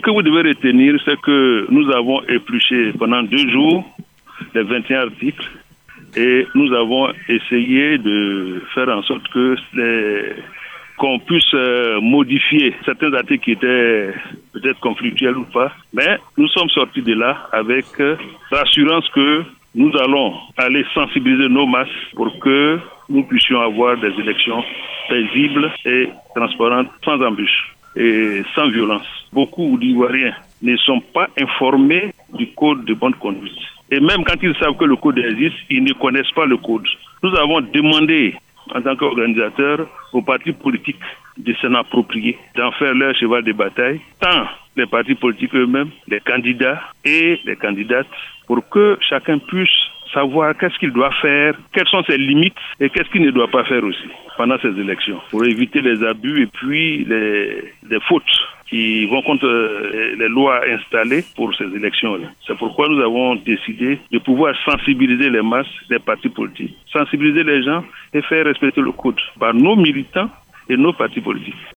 que vous devez retenir, c'est que nous avons épluché pendant 2 jours les 21 articles et nous avons essayé de faire en sorte que qu'on puisse modifier certains articles qui étaient peut-être conflictuels ou pas. Mais nous sommes sortis de là avec l'assurance que nous allons aller sensibiliser nos masses pour que nous puissions avoir des élections paisibles et transparentes, sans embûches et sans violence. Beaucoup d'Ivoiriens ne sont pas informés du code de bonne conduite. Et même quand ils savent que le code existe, ils ne connaissent pas le code. Nous avons demandé, en tant qu'organisateurs, aux partis politiques de s'en approprier, d'en faire leur cheval de bataille, tant les partis politiques eux-mêmes, les candidats et les candidates, pour que chacun puisse savoir qu'est-ce qu'il doit faire, quelles sont ses limites et qu'est-ce qu'il ne doit pas faire aussi pendant ces élections, pour éviter les abus et puis les fautes qui vont contre les lois installées pour ces élections-là. C'est pourquoi nous avons décidé de pouvoir sensibiliser les masses, les partis politiques, sensibiliser les gens et faire respecter le code par nos militants et nos partis politiques.